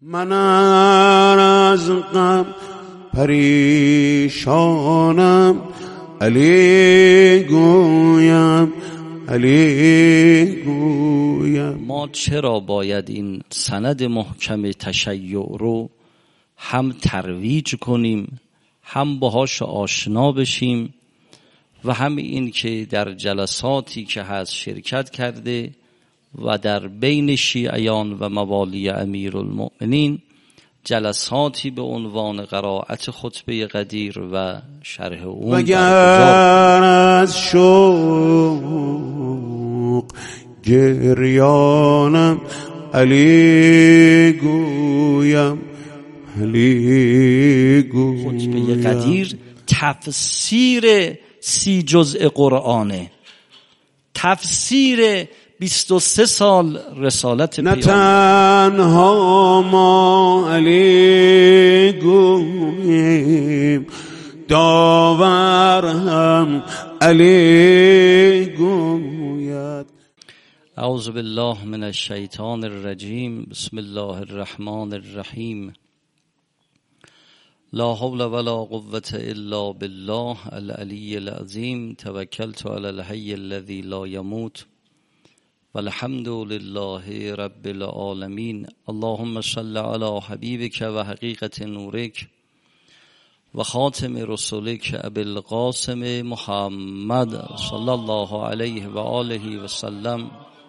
من از غم پریشانم، علی گویم علی گویم. ما چرا باید این سند محکم تشیع رو هم ترویج کنیم، هم باهاش آشنا بشیم و هم این که در جلساتی که هست شرکت کرده و در بین شیعیان و موالی امیرالمؤمنین جلساتی به عنوان قرائت خطبه قدیر و شرح اون مگر از شوق گریانم، علی گویم علی گویم. خطبه قدیر تفسیر 30 جزء قرآنه، تفسیر 23 سال رسالت پیامبر. نه تنها ما علی گوییم، داور هم علی گوید. اعوذ بالله من الشیطان الرجیم. بسم الله الرحمن الرحیم. لا حول ولا قوة الا بالله العلی العظیم. توکلت علی الحی الذی لا یموت والحمد لله رب العالمین. اللهم صل علی حبیبک و حقیقت نورک و خاتم رسولک ابی القاسم محمد صلی الله علیه و آله و سلم.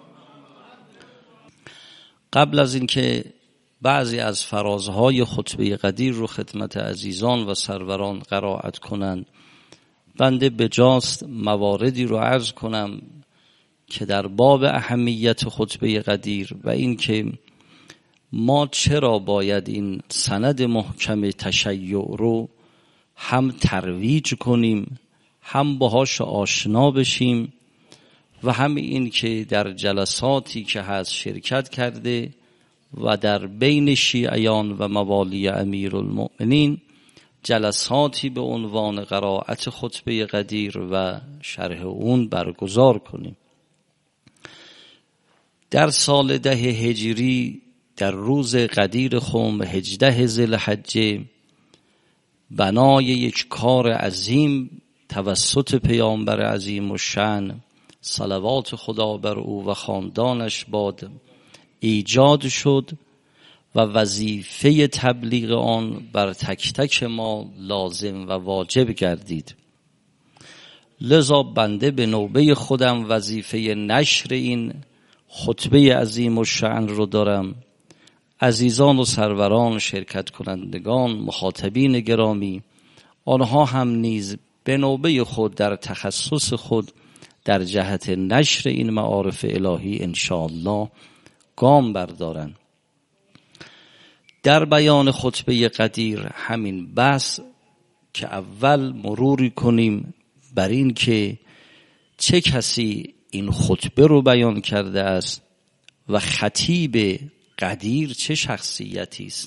قبل از اینکه بعضی از فرازهای خطبه قدیر رو خدمت عزیزان و سروران قرائت کنند، بنده بجاست مواردی رو عرض کنم که در باب اهمیت خطبه قدیر و این که ما چرا باید این سند محکم تشیع رو هم ترویج کنیم، هم باهاش آشنا بشیم و هم این که در جلساتی که هست شرکت کرده و در بین شیعیان و موالی امیرالمؤمنین جلساتی به عنوان قرائت خطبه قدیر و شرح اون برگزار کنیم. در سال 10 هجری در روز قدیر خم 18 ذوالحجه بنای یک کار عظیم توسط پیامبر عظیم الشأن صلوات خدا بر او و خاندانش باد ایجاد شد و وظیفه تبلیغ آن بر تک تک ما لازم و واجب گردید. لذا بنده به نوبه خودم وظیفه نشر این خطبه عظیم الشأن رو دارم. عزیزان و سروران، شرکت کنندگان، مخاطبین گرامی، آنها هم نیز به نوبه خود در تخصص خود در جهت نشر این معارف الهی انشاءالله گام بردارن. در بیان خطبه قدیر همین بحث که اول مروری کنیم بر این که چه کسی این خطبه رو بیان کرده است و خطیب قدیر چه شخصیتی است.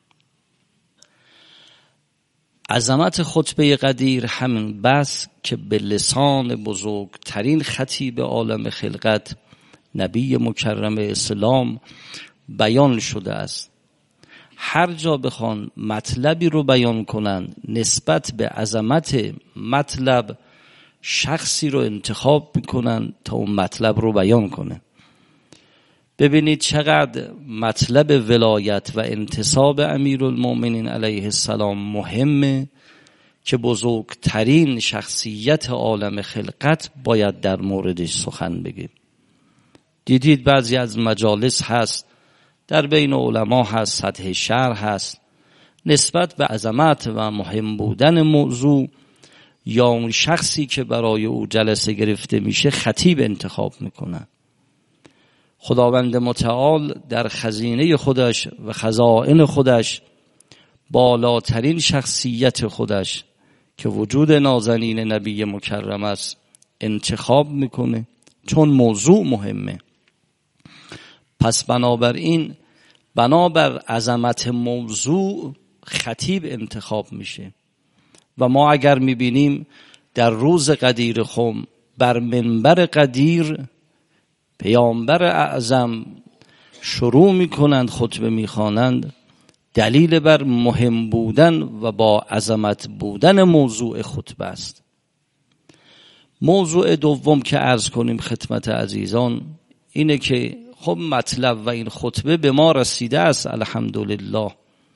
عظمت خطبه قدیر همین بس که به لسان بزرگترین خطیب عالم خلقت نبی مکرم اسلام بیان شده است. هر جا بخوان مطلبی رو بیان کنن نسبت به عظمت مطلب شخصی رو انتخاب میکنن تا اون مطلب رو بیان کنه. ببینید چقدر مطلب ولایت و انتصاب امیرالمؤمنین علیه السلام مهمه که بزرگترین شخصیت عالم خلقت باید در موردش سخن بگه. دیدید بعضی از مجالس هست در بین علما هست، سطح شرح هست، نسبت به عظمت و مهم بودن موضوع یا اون شخصی که برای او جلسه گرفته میشه خطیب انتخاب میکنن. خداوند متعال در خزینه خودش و خزائن خودش بالاترین شخصیت خودش که وجود نازنین نبی مکرم است انتخاب میکنه چون موضوع مهمه. پس بنابراین بنابر عظمت موضوع خطیب انتخاب میشه و ما اگر میبینیم در روز قدیر خم بر منبر قدیر پیامبر اعظم شروع میکنند خطبه میخوانند دلیل بر مهم بودن و با عظمت بودن موضوع خطبه است. موضوع دوم که عرض کنیم خدمت عزیزان اینه که خب مطلب و این خطبه به ما رسیده است الحمدلله.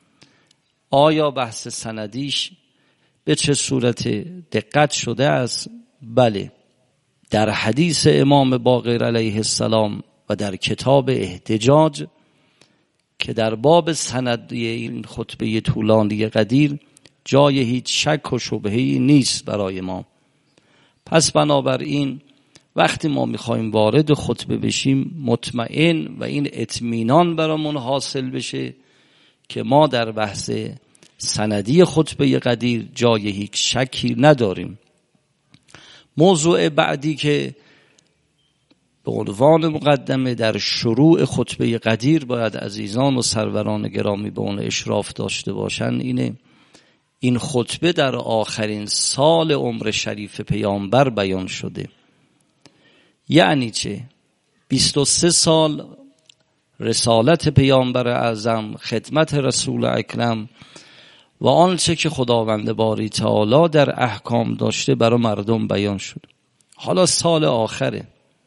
آیا بحث سندیش به چه صورت دقت شده است؟ بله، در حدیث امام باقر علیه السلام و در کتاب احتجاج که در باب سند این خطبه طولانی قدیر جای هیچ شک و شبهه‌ای نیست برای ما. پس بنابراین وقتی ما میخوایم وارد خطبه بشیم مطمئن و این اطمینان برامون حاصل بشه که ما در بحث سندی خطبه قدیر جای هیچ شکی نداریم. موضوع بعدی که به عنوان مقدمه در شروع خطبه قدیر باید عزیزان و سروران گرامی به اون اشراف داشته باشن اینه این خطبه در آخرین سال عمر شریف پیامبر بیان شده. یعنی چه؟ 23 سال رسالت پیامبر اعظم، خدمت رسول اکرم و آنچه که خداوند باری تعالی در احکام داشته برای مردم بیان شد. حالا سال آخره،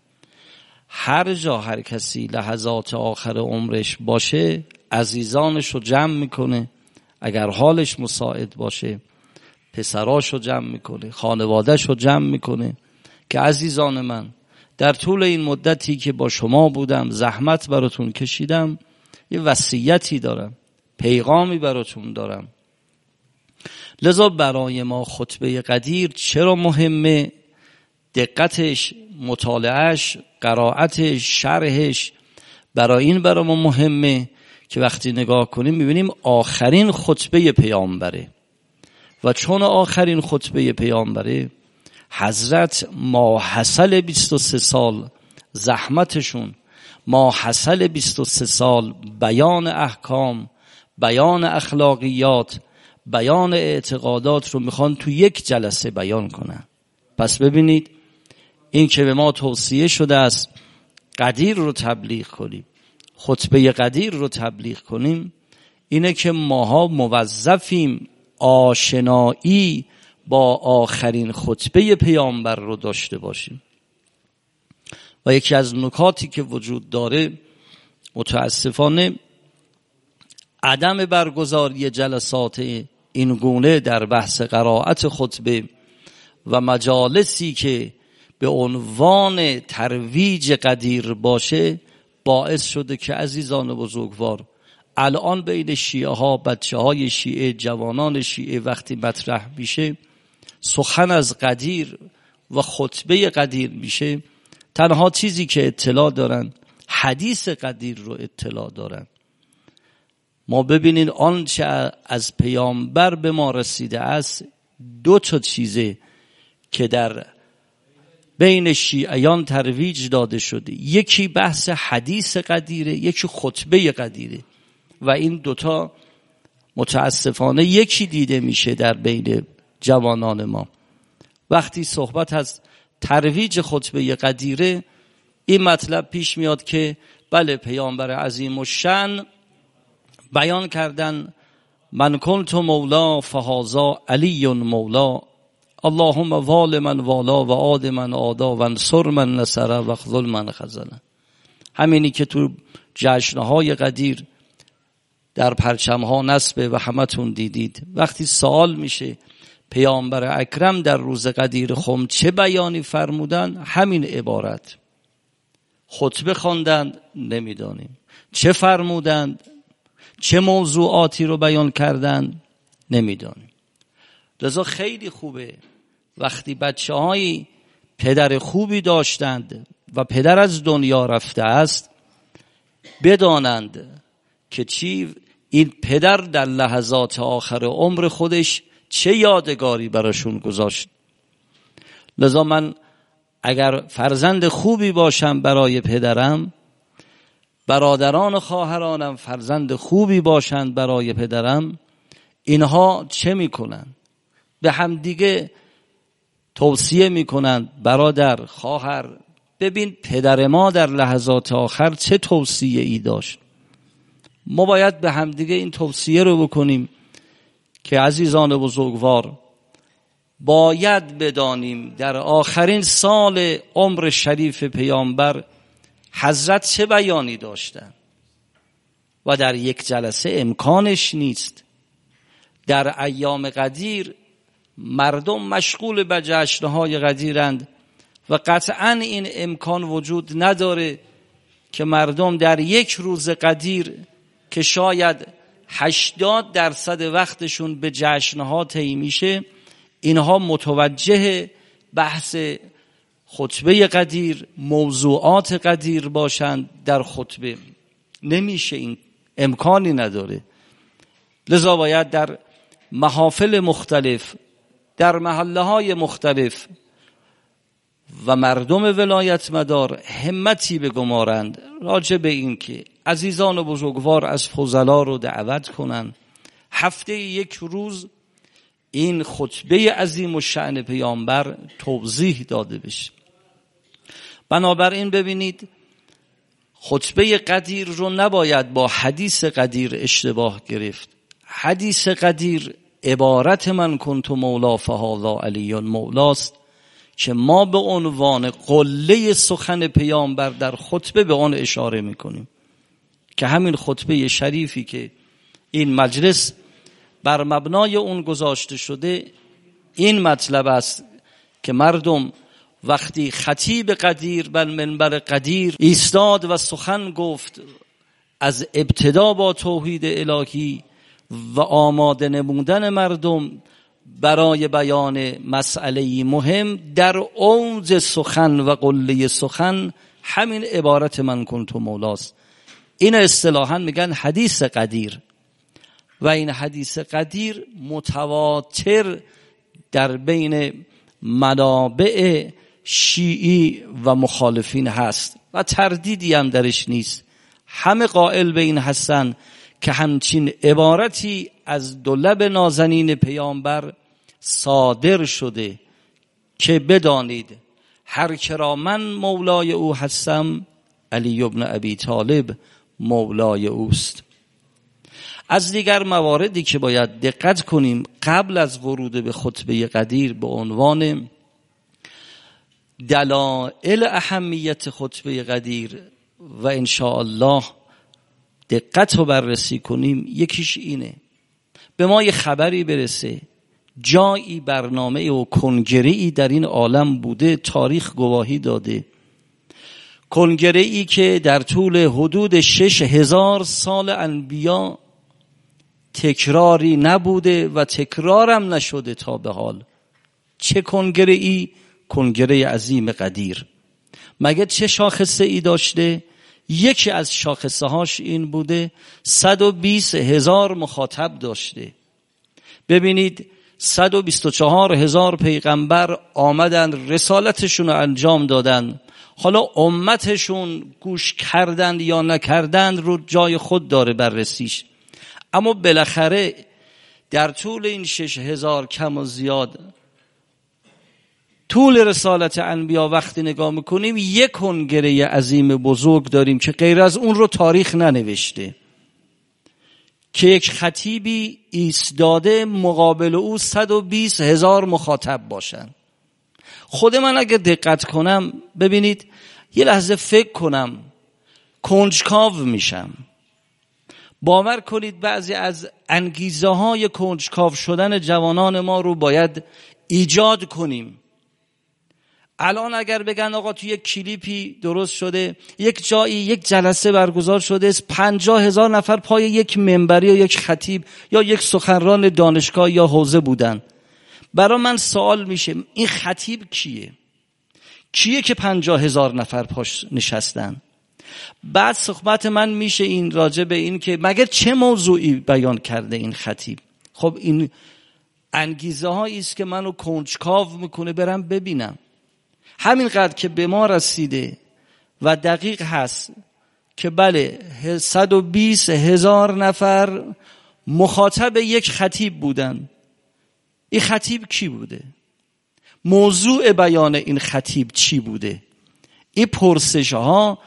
هر جا هر کسی لحظات آخر عمرش باشه عزیزانش رو جمع میکنه، اگر حالش مساعد باشه پسراش رو جمع میکنه، خانوادهش رو جمع میکنه که عزیزان من در طول این مدتی که با شما بودم زحمت براتون کشیدم، یه وصیتی دارم، پیغامی براتون دارم. لذا برای ما خطبه قدیر چرا مهمه؟ دقتش، مطالعهش، قرائتش، شرحش برای ما مهمه که وقتی نگاه کنیم میبینیم آخرین خطبه پیامبره و چون آخرین خطبه پیامبره حضرت ماحصل 23 سال زحمتشون، ماحصل 23 سال بیان احکام، بیان اخلاقیات، بیان اعتقادات رو میخوان تو یک جلسه بیان کنن. پس ببینید این که به ما توصیه شده است قدیر رو تبلیغ کنیم، خطبه قدیر رو تبلیغ کنیم، اینه که ماها موظفیم آشنایی با آخرین خطبه پیامبر رو داشته باشیم. و یکی از نکاتی که وجود داره متاسفانه عدم برگزاری جلسات این گونه در بحث قرائت خطبه و مجالسی که به عنوان ترویج قدیر باشه باعث شده که عزیزان بزرگوار الان بین شیعه ها، بچه های شیعه، جوانان شیعه وقتی مطرح میشه سخن از قدیر و خطبه قدیر میشه، تنها چیزی که اطلاع دارن حدیث قدیر رو اطلاع دارن. ما ببینید آنچه از پیامبر به ما رسیده است 2 چیزه که در بین شیعیان ترویج داده شده، یکی بحث حدیث قدیره، یکی خطبه قدیره و این 2 متاسفانه یکی دیده میشه در بین جوانان ما. وقتی صحبت از ترویج خطبه قدیره این مطلب پیش میاد که بله پیامبر عظیم الشأن بیان کردن من کنت مولا فهذا علی مولا، اللهم وال من والا و عاد من عادا و انصر من نصر و خذل من خذل. همینی که تو جشنهای قدیر در پرچمها نصبه و همتون دیدید. وقتی سوال میشه پیامبر اکرم در روز قدیر خم چه بیانی فرمودن، همین عبارت. خطبه خواندند نمیدانیم، چه فرمودند، چه موضوعاتی رو بیان کردند نمیدانیم. لذا خیلی خوبه وقتی بچه‌های پدر خوبی داشتند و پدر از دنیا رفته است بدانند که چی این پدر در لحظات آخر عمر خودش چه یادگاری براشون گذاشت. لذا من اگر فرزند خوبی باشم برای پدرم، برادران و خواهرانم فرزند خوبی باشند برای پدرم، اینها چه میکنن؟ به همدیگه توصیه میکنن برادر، خواهر ببین پدر ما در لحظات آخر چه توصیه ای داشت. ما باید به همدیگه این توصیه رو بکنیم که عزیزان بزرگوار، باید بدانیم در آخرین سال عمر شریف پیامبر حضرت چه بیانی داشتن و در یک جلسه امکانش نیست. در ایام قدیر مردم مشغول به جشنهای قدیرند و قطعا این امکان وجود نداره که مردم در یک روز قدیر که شاید 80% وقتشون به جشنها طی میشه، اینها متوجه بحث خطبه قدیر، موضوعات قدیر باشند در خطبه. نمیشه، این امکانی نداره. لذا باید در محافل مختلف، در محله های مختلف و مردم ولایت مدار همتی بگمارند راجع به این که عزیزان بزرگوار از فضلا رو دعوت کنند هفته یک روز این خطبه عظیم الشأن پیامبر توضیح داده بشه. بنابراین ببینید، خطبه قدیر رو نباید با حدیث قدیر اشتباه گرفت. حدیث قدیر عبارت من کنت مولا فهذا علی مولاست که ما به عنوان قله سخن پیامبر در خطبه به آن اشاره میکنیم که همین خطبه شریفی که این مجلس بر مبنای اون گذاشته شده این مطلب است که مردم وقتی خطیب قدیر بر منبر قدیر ایستاد و سخن گفت از ابتدا با توحید الهی و آماده نمودن مردم برای بیان مسئله مهم، در اوج سخن و قله سخن همین عبارت من کنت مولاست. این اصطلاحاً میگن حدیث قدیر و این حدیث قدیر متواتر در بین منابع شیعی و مخالفین هست و تردیدی هم درش نیست. همه قائل به این هستن که همچین عبارتی از دو لب نازنین پیامبر صادر شده که بدانید هر که را من مولای او هستم علی ابن ابی طالب مولای اوست. از دیگر مواردی که باید دقت کنیم قبل از ورود به خطبه قدیر به عنوان دلایل اهمیت خطبه قدیر و انشاءالله دقت رو بررسی کنیم، یکیش اینه به ما یه خبری برسه جایی برنامه و کنگره‌ای در این عالم بوده، تاریخ گواهی داده، کنگره‌ای که در طول حدود 6000 سال انبیا تکراری نبوده و تکرارم نشده تا به حال. چه کنگره‌ای؟ کنگره عظیم قدیر. مگه چه شاخصه ای داشته؟ یکی از شاخصه هاش این بوده 120,000 مخاطب داشته. ببینید 124,000 پیغمبر آمدن رسالتشون رو انجام دادن. حالا امتشون گوش کردن یا نکردن رو جای خود داره بررسیش، اما بالاخره در طول این 6,000 کم و زیاد طول رسالت انبیا وقتی نگاه میکنیم یک کنگره عظیم بزرگ داریم که غیر از اون رو تاریخ ننوشته، که یک خطیبی ایستاده مقابل او 120,000 مخاطب باشن. خود من اگه دقت کنم، ببینید یه لحظه فکر کنم کنجکاو میشم. باور کنید بعضی از انگیزه های کنجکاو شدن جوانان ما رو باید ایجاد کنیم. الان اگر بگن آقا تو یک کلیپی درست شده، یک جایی یک جلسه برگزار شده، 50,000 نفر پای یک منبری یا یک خطیب یا یک سخنران دانشگاه یا حوزه بودن، برای من سوال میشه این خطیب کیه؟ کیه که 50,000 نفر پاش نشستن؟ بعد صحبت من میشه این راجع به این که مگر چه موضوعی بیان کرده این خطیب؟ خب این انگیزه هایی است که منو کنجکاو میکنه برم ببینم. همینقدر که به ما رسیده و دقیق هست که بله 120,000 نفر مخاطب یک خطیب بودن. این خطیب کی بوده؟ موضوع بیان این خطیب چی بوده؟ این پرسش ها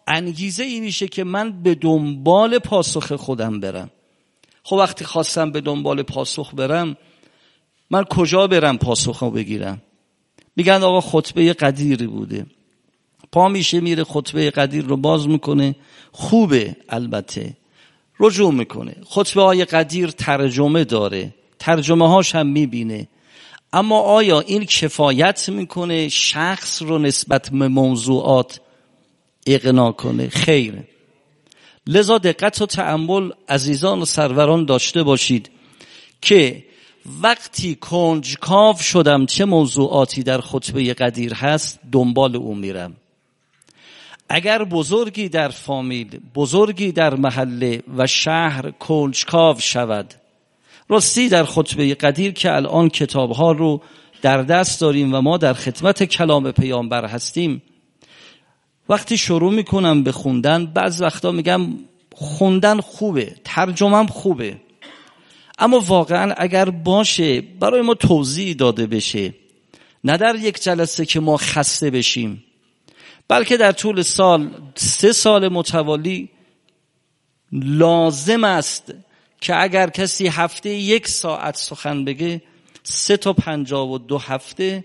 انگیزه ای میشه که من به دنبال پاسخ خودم برم. خب وقتی خواستم به دنبال پاسخ برم، من کجا برم پاسخ رو بگیرم؟ میگن آقا خطبه قدیری بوده، پا میشه میره خطبه قدیر رو باز میکنه، خوبه، البته رجوع میکنه. خطبه های قدیر ترجمه داره، ترجمه هاش هم میبینه، اما آیا این کفایت میکنه شخص رو نسبت به موضوعات اقناع کنه؟ خیر. لذا دقت و تأمل عزیزان و سروران داشته باشید که وقتی کنجکاو شدم چه موضوعاتی در خطبه قدیر هست، دنبال اون میرم. اگر بزرگی در فامیل، بزرگی در محله و شهر کنجکاو شود، راستی در خطبه قدیر که الان کتابها رو در دست داریم و ما در خدمت کلام پیامبر هستیم، وقتی شروع میکنم به خوندن، بعض وقتا میگم خوندن خوبه، ترجمم خوبه، اما واقعا اگر باشه برای ما توضیح داده بشه، نه در یک جلسه که ما خسته بشیم، بلکه در طول سال 3 سال متوالی لازم است که اگر کسی هفته 1 ساعت سخن بگه، 3 تا 52 هفته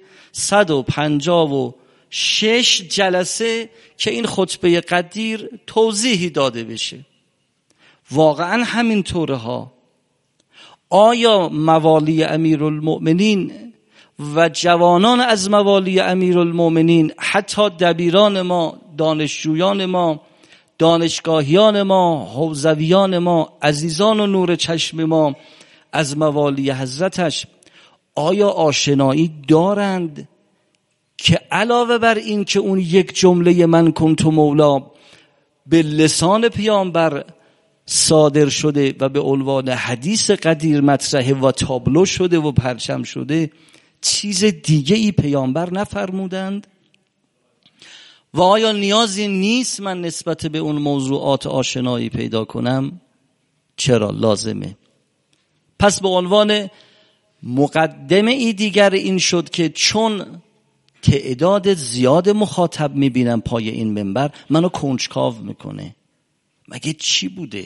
156 جلسه که این خطبه قدیر توضیحی داده بشه. واقعا همین طوره ها. آیا موالی امیرالمؤمنین و جوانان از موالی امیرالمؤمنین، حتی دبیران ما، دانشجویان ما، دانشگاهیان ما، حوزویان ما، عزیزان و نور چشم ما از موالی حضرتش، آیا آشنایی دارند که علاوه بر این که اون یک جمله من کنت مولا به لسان پیامبر صادر شده و به عنوان حدیث قدیر مطرحه و تابلو شده و پرچم شده، چیز دیگه ای پیامبر نفرمودند؟ و آیا نیازی نیست من نسبت به اون موضوعات آشنایی پیدا کنم؟ چرا لازمه. پس به عنوان مقدمه ای دیگر این شد که چون تعداد زیاد مخاطب میبینم پای این منبر، منو کنجکاو میکنه. مگه چی بوده؟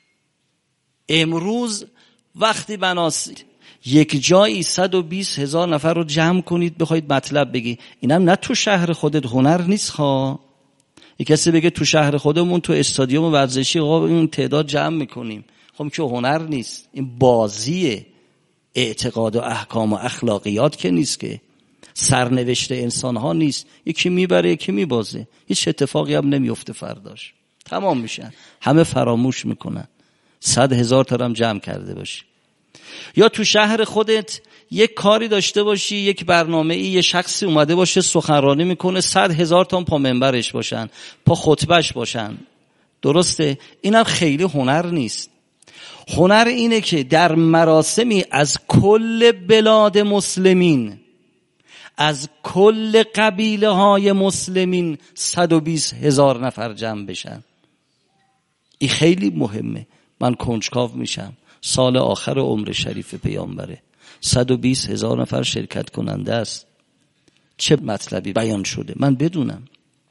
امروز وقتی بناسید یک جایی 120,000 نفر رو جمع کنید بخواید مطلب بگی، اینم نه تو شهر خودت هنر نیست ها. یک کسی بگه تو شهر خودمون تو استادیوم ورزشی آقا این تعداد جمع میکنیم، خب که هنر نیست، این بازیه. اعتقاد و احکام و اخلاقیات که نیست، که سرنوشت انسان ها نیست، یکی میبره یکی میبازه، هیچ اتفاقی هم نمیفته، فرداش تمام میشن، همه فراموش میکنن. 100,000 تا هم جمع کرده باشی، یا تو شهر خودت یک کاری داشته باشی، یک برنامه‌ای، یه شخصی اومده باشه سخنرانی میکنه، 100,000 تا پا منبرش باشن، پا خطبهش باشن. درسته؟ اینم خیلی هنر نیست. هنر اینه که در مراسمی از کل بلاد مسلمین، از کل قبیله های مسلمین 120,000 نفر جمع بشن. این خیلی مهمه. من کنجکاو میشم، سال آخر عمر شریف پیامبره، 120,000 نفر شرکت کننده است. چه مطلبی بیان شده من بدونم.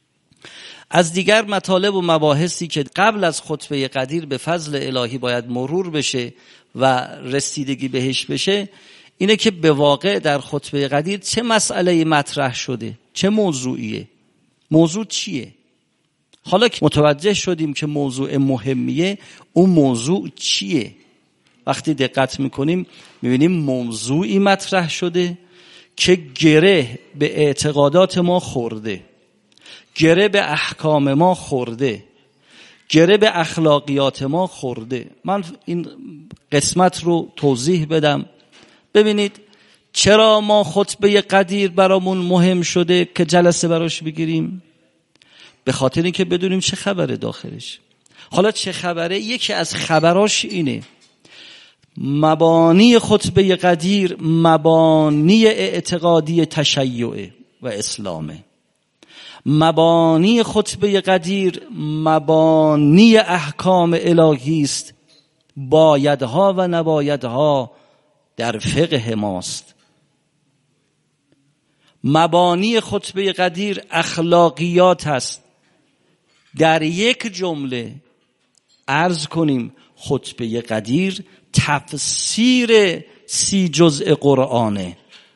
از دیگر مطالب و مباحثی که قبل از خطبه قدیر به فضل الهی باید مرور بشه و رسیدگی بهش بشه، اینه که به واقع در خطبه قدیر چه مسئله مطرح شده، چه موضوعیه، موضوع چیه. حالا که متوجه شدیم که موضوع مهمیه، اون موضوع چیه؟ وقتی دقت میکنیم میبینیم موضوعی مطرح شده که گره به اعتقادات ما خورده، گره به احکام ما خورده، گره به اخلاقیات ما خورده. من این قسمت رو توضیح بدم. ببینید چرا ما خطبه قدیر برامون مهم شده که جلسه براش بگیریم؟ به خاطر اینکه بدونیم چه خبره داخلش. حالا چه خبره؟ یکی از خبراش اینه، مبانی خطبه قدیر مبانی اعتقادی تشیع و اسلامه. مبانی خطبه قدیر مبانی احکام الهی است، بایدها و نبایدها در فقه ماست. مبانی خطبه قدیر اخلاقیات است، در یک جمله عرض کنیم خطبه قدیر تفسیر 30 جزء قرآنه،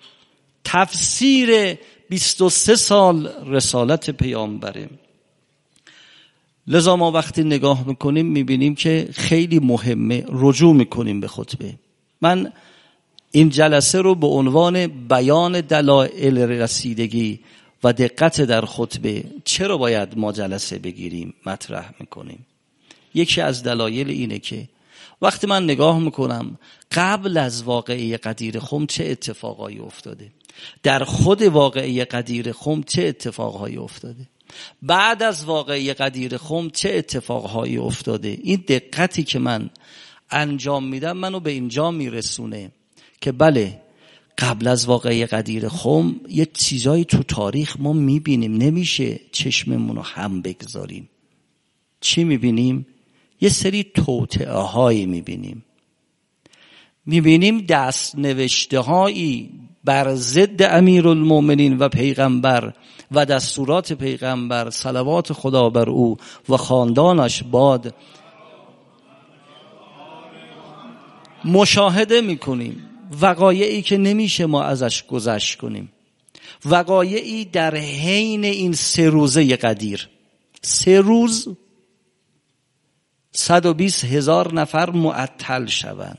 تفسیر 23 سال رسالت پیامبره. لذا ما وقتی نگاه میکنیم میبینیم که خیلی مهمه، رجوع میکنیم به خطبه. من این جلسه رو به عنوان بیان دلایل رسیدگی و دقت در خطبه چرا باید ما جلسه بگیریم مطرح میکنیم. یکی از دلایل اینه که وقتی من نگاه میکنم قبل از واقعه غدیر خم چه اتفاقایی افتاده، در خود واقعه غدیر خم چه اتفاقهایی افتاده، بعد از واقعه غدیر خم چه اتفاقهایی افتاده، این دقتی که من انجام میدم منو به اینجا میرسونه که بله قبل از واقعه غدیر خم یه چیزایی تو تاریخ ما میبینیم، نمیشه چشممونو هم بگذاریم. چی میبینیم؟ یه سری توطئه هایی میبینیم دست نوشته هایی بر ضد امیرالمومنین و پیغمبر و دستورات پیغمبر صلوات خدا بر او و خاندانش باد مشاهده میکنیم. وقایعی که نمیشه ما ازش گذشت کنیم، وقایعی در حین این 3 روزه غدیر، 3 روز 120,000 نفر معطل شوند.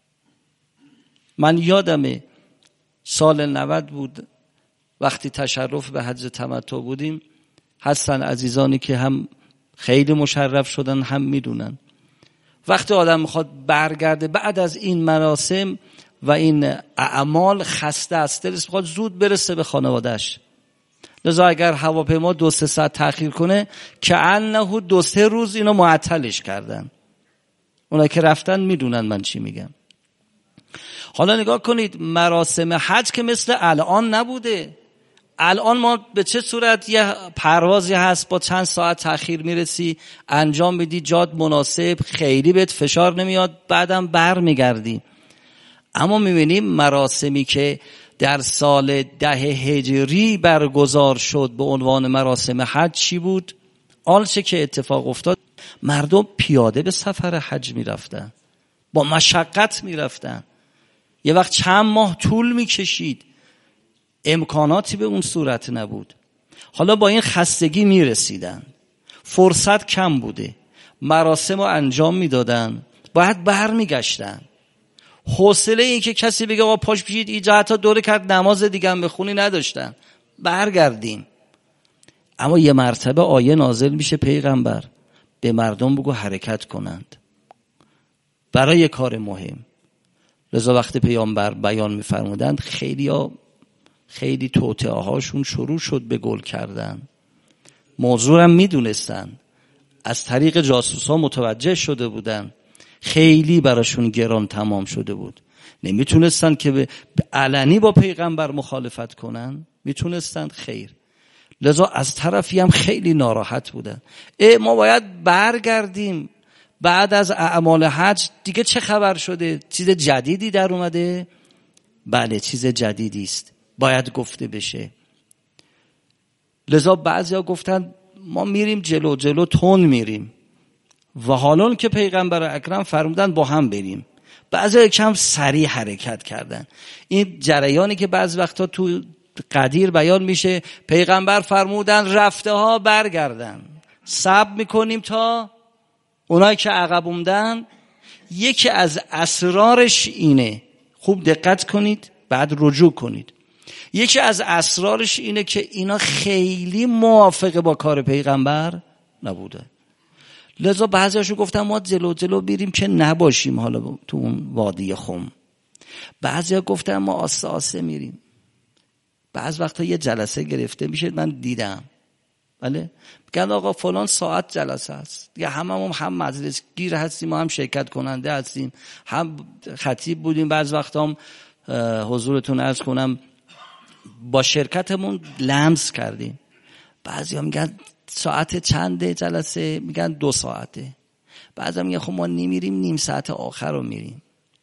من یادمه سال 90 بود وقتی تشرف به حج تمتع بودیم، هستن عزیزانی که هم خیلی مشرف شدن هم میدونن وقتی آدم میخواد برگرده بعد از این مراسم و این اعمال خسته است، دلش میخواد زود برسه به خانواده‌اش. لذا اگر هواپیما 2-3 ساعت تأخیر کنه که انه 2-3 روز اینو معطلش کردن. اونایی که رفتن میدونن من چی میگم. حالا نگاه کنید مراسم حج که مثل الان نبوده. الان ما به چه صورت یه پروازی هست با چند ساعت تأخیر میرسی، انجام میدی، جات مناسب، خیلی بهت فشار نمیاد، بعدم بر میگردی. اما میبینیم مراسمی که در سال 10 هجری برگزار شد به عنوان مراسم حج چی بود؟ آنچه که اتفاق افتاد مردم پیاده به سفر حج میرفتن، با مشقت میرفتن، یه وقت چند ماه طول میکشید، امکاناتی به اون صورت نبود. حالا با این خستگی میرسیدن، فرصت کم بوده، مراسم رو انجام میدادن، باید برمیگشتن. حوصله این که کسی بگه آقا پاش بشید اینجا حتی دوره کرد نماز دیگه هم بخونی نداشتن، برگردیم. اما یه مرتبه آیه نازل میشه پیغمبر به مردم بگو حرکت کنند برای کار مهم. لذا وقتی پیامبر بیان میفرمودند خیلی توطئه هاشون شروع شد به گل کردن. موضوع هم میدونستن، از طریق جاسوسا متوجه شده بودن، خیلی براشون گران تمام شده بود. نمیتونستن که به علنی با پیغمبر مخالفت کنن، میتونستن خیر. لذا از طرفی هم خیلی ناراحت بودن. ما باید برگردیم بعد از اعمال حج، دیگه چه خبر شده؟ چیز جدیدی در اومده؟ بله چیز جدیدی است، باید گفته بشه. لذا بعضیا گفتن ما میریم جلو تون میریم و حالا که پیغمبر اکرم فرمودن با هم بریم. بعضیا کم سریع حرکت کردن. این جریانی که بعض وقتا تو قدیر بیان میشه، پیغمبر فرمودن رفته ها برگردن، صبر میکنیم تا اونایی که عقب موندن. یکی از اسرارش اینه، خوب دقت کنید بعد رجوع کنید. یکی از اسرارش اینه که اینا خیلی موافق با کار پیغمبر نبوده. لذا بعضیاشو گفتن ما جلو بیریم که نباشیم حالا تو اون وادی خم. بعضیا گفتن ما آسه میریم. بعض وقتا یه جلسه گرفته میشه، من دیدم بله میگن آقا فلان ساعت جلسه هست، یا هممون هم مجلس گیر هستیم، ما هم شرکت کننده هستیم، هم خطیب بودیم. بعض وقتا هم حضورتون عرض کنم با شرکتمون لمس کردیم. بعضیا میگن ساعت چنده جلسه؟ میگن 2 ساعته. بعضیا میگن خب ما نمیریم، نیم ساعت آخر رو میریم.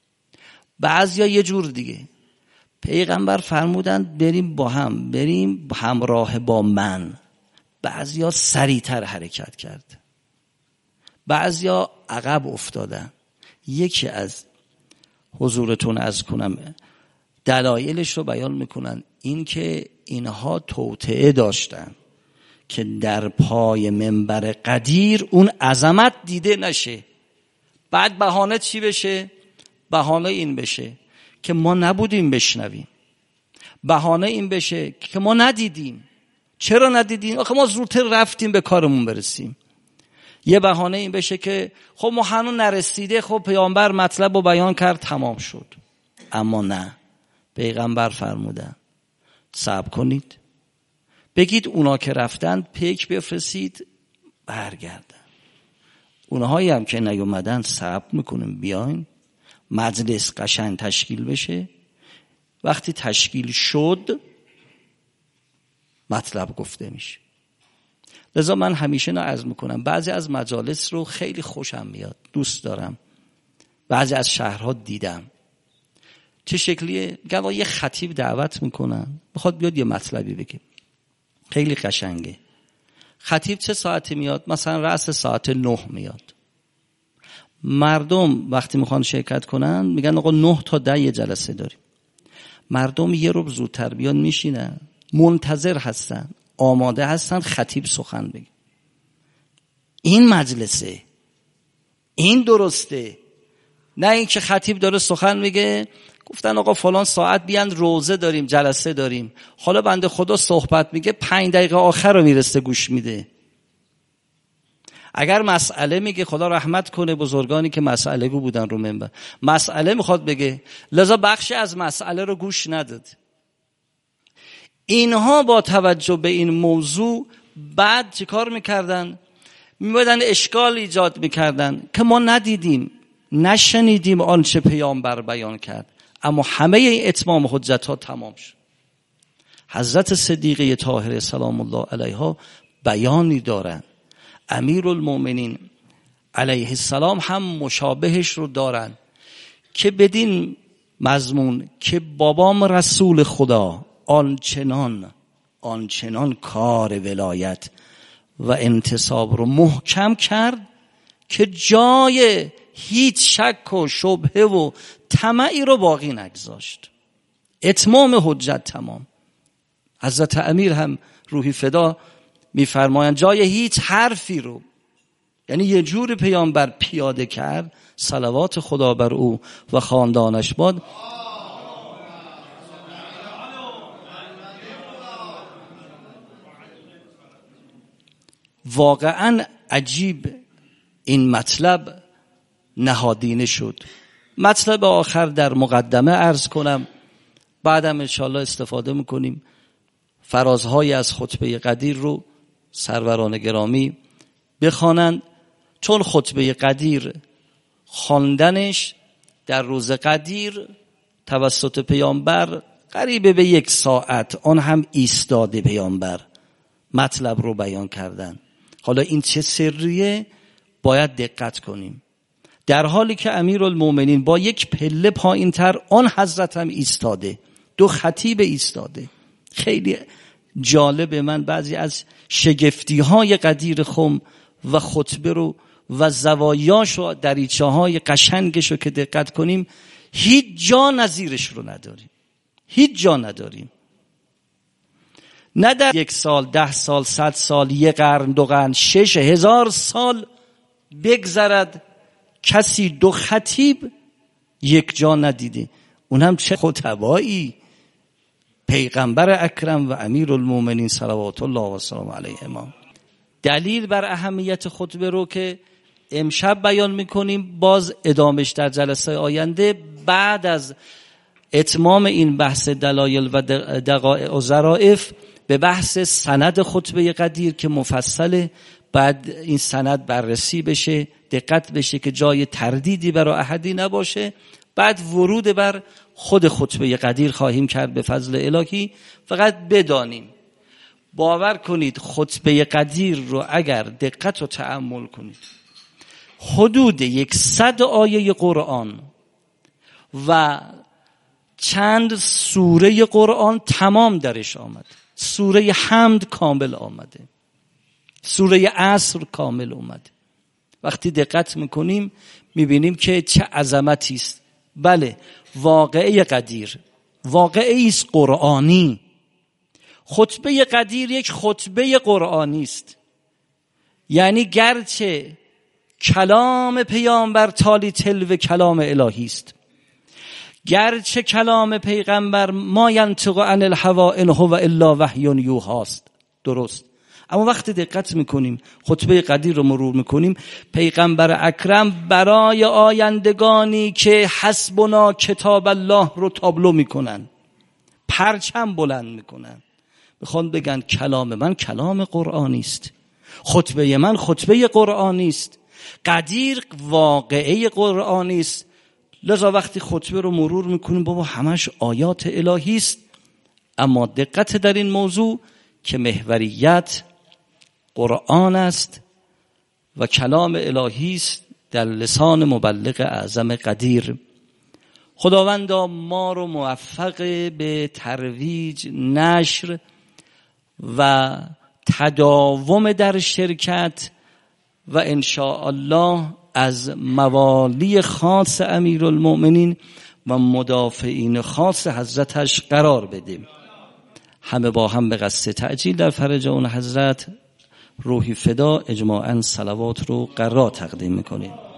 بعضیا یه جور دیگه. پیغمبر فرمودن بریم با هم، بریم همراه با من، بعضیا سریعتر حرکت کرد، بعضیا عقب افتادن. یکی از حضورتون عرض کنم دلایلش رو بیان میکنن، این که اینها توطئه داشتن که در پای منبر قدیر اون عظمت دیده نشه. بعد بهانه چی بشه؟ بهانه این بشه که ما نبودیم بشنویم، بهانه این بشه که ما ندیدیم. چرا ندیدیم؟ آخه ما زودتر رفتیم به کارمون برسیم. یه بهانه این بشه که خب ما هنوز نرسیده، خب پیامبر مطلب رو بیان کرد تمام شد. اما نه، پیغمبر فرمودن صبر کنید، بگید اونا که رفتن پیک بفرستید برگردن، اونهایی هم که نیومدن صبر میکنیم بیاین، مجلس قشنگ تشکیل بشه. وقتی تشکیل شد مطلب گفته میشه. لذا من همیشه عرض میکنم بعضی از مجالس رو خیلی خوشم میاد، دوست دارم. بعضی از شهرها دیدم چه شکلیه، گویا یه خطیب دعوت میکنن بخواد بیاد یه مطلبی بگه، خیلی قشنگه. خطیب چه ساعتی میاد؟ مثلا رأس ساعت 9 میاد. مردم وقتی میخوان شرکت کنن میگن آقا 9 تا 10 یه جلسه داریم. مردم یه رو زودتر بیان میشینن، منتظر هستن، آماده هستن خطیب سخن بگه. این مجلسه، این درسته. نه این که خطیب داره سخن میگه، گفتن آقا فلان ساعت بیان روزه داریم، جلسه داریم، حالا بنده خدا صحبت میگه 5 دقیقه آخر رو میرسه گوش میده. اگر مسئله میگه، خدا رحمت کنه بزرگانی که مسئله گو بودن رو منبر، مسئله میخواد بگه، لذا بخشی از مسئله رو گوش نداد. اینها با توجه به این موضوع بعد چه کار میکردن؟ میبودن اشکال ایجاد میکردن که ما ندیدیم، نشنیدیم آنچه پیامبر بیان کرد. اما همه این اتمام حجت ها تمام شد. حضرت صدیقه طاهره سلام الله علیها بیانی دارن، امیرالمومنین علیه السلام هم مشابهش رو دارن که بدین مضمون که بابام رسول خدا آنچنان کار ولایت و انتصاب رو محکم کرد که جای هیچ شک و شبهه و طمعی رو باقی نگذاشت. اتمام حجت تمام. حضرت امیر هم روحی فدا میفرمایند جای هیچ حرفی رو، یعنی یه جور پیامبر پیاده کرد، صلوات خدا بر او و خاندانش باد. واقعا عجیب این مطلب نهادینه شد. مطلب آخر در مقدمه عرض کنم، بعدم انشاءالله استفاده میکنیم. فرازهای از خطبه قدیر رو سروران گرامی بخوانند، چون خطبه قدیر خواندنش در روز قدیر توسط پیامبر قریب به 1 ساعت، آن هم ایستاده پیامبر مطلب رو بیان کردن. حالا این چه سریه؟ باید دقت کنیم. در حالی که امیرالمومنین با 1 پله پایین تر آن حضرت هم ایستاده، 2 خطیب ایستاده. خیلی جالب. من بعضی از شگفتی های قدیر خم و خطبه رو و زوایاش و دریچه های قشنگش رو که دقت کنیم هیچ جا نظیرش رو نداریم، هیچ جا نداریم. نه در 1 سال، 10 سال، 100 سال، 1 قرن، 2 قرن، 6000 سال بگذرد کسی 2 خطیب 1 جا ندیده. اونم چه خطبایی! پیغمبر اکرم و امیرالمومنین صلوات الله و سلام علیهما. دلیل بر اهمیت خطبه رو که امشب بیان میکنیم، باز ادامش در جلسه آینده بعد از اتمام این بحث دلایل و دقایق و ظرائف به بحث سند خطبه قدیر که مفصله. بعد این سند بررسی بشه، دقت بشه که جای تردیدی برای احدی نباشه. بعد ورود بر خود خطبه قدیر خواهیم کرد به فضل الهی. فقط بدانیم، باور کنید خطبه قدیر رو اگر دقت و تأمل کنید، حدود 100 آیه قرآن و چند سوره قرآن تمام درش آمد. سوره حمد کامل آمده. سوره عصر کامل اومده. وقتی دقت میکنیم میبینیم که چه عظمتی است. بله، واقعه قدیر واقعه است قرآنی. خطبه قدیر یک خطبه قرآنی است. یعنی گرچه کلام پیامبر تالی تلو کلام الهی است، گرچه کلام پیغمبر ما ینطق عن الهوی ان هو الا وحی یوحی است، درست، اما وقتی دقت میکنیم خطبه قدیر رو مرور میکنیم، پیغمبر اکرم برای آیندگانی که حسبنا کتاب الله رو تابلو میکنن، پرچم بلند میکنن، میخوان بگن کلام من کلام قرآنی است، خطبه من خطبه قرآنی است، قدیر واقعه قرآنی است. لذا وقتی خطبه رو مرور میکنیم بابا همش آیات الهی است، اما دقت در این موضوع که محوریت قرآن است و کلام الهی است در لسان مبلغ اعظم قدیر. خداوندا ما رو موفق به ترویج، نشر و تداوم در شرکت و انشاءالله از موالی خاص امیرالمؤمنین و مدافعین خاص حضرتش قرار بدیم. همه با هم به قصد تعجیل در فرج اون حضرت روحی فدا اجماعاً صلوات رو قرار تقدیم میکنیم.